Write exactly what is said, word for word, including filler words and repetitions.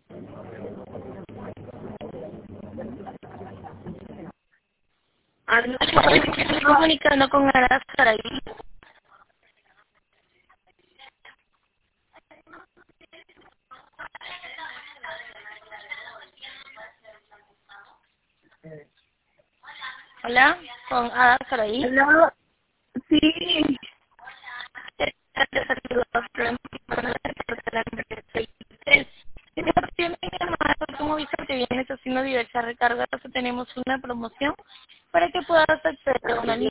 Ah, no, estoy comunicando con Ara Saraí. Hola, con Ada Saraí. Hola, sí. Como viste que vienes haciendo diversas recargas, tenemos una promoción para que puedas acceder a una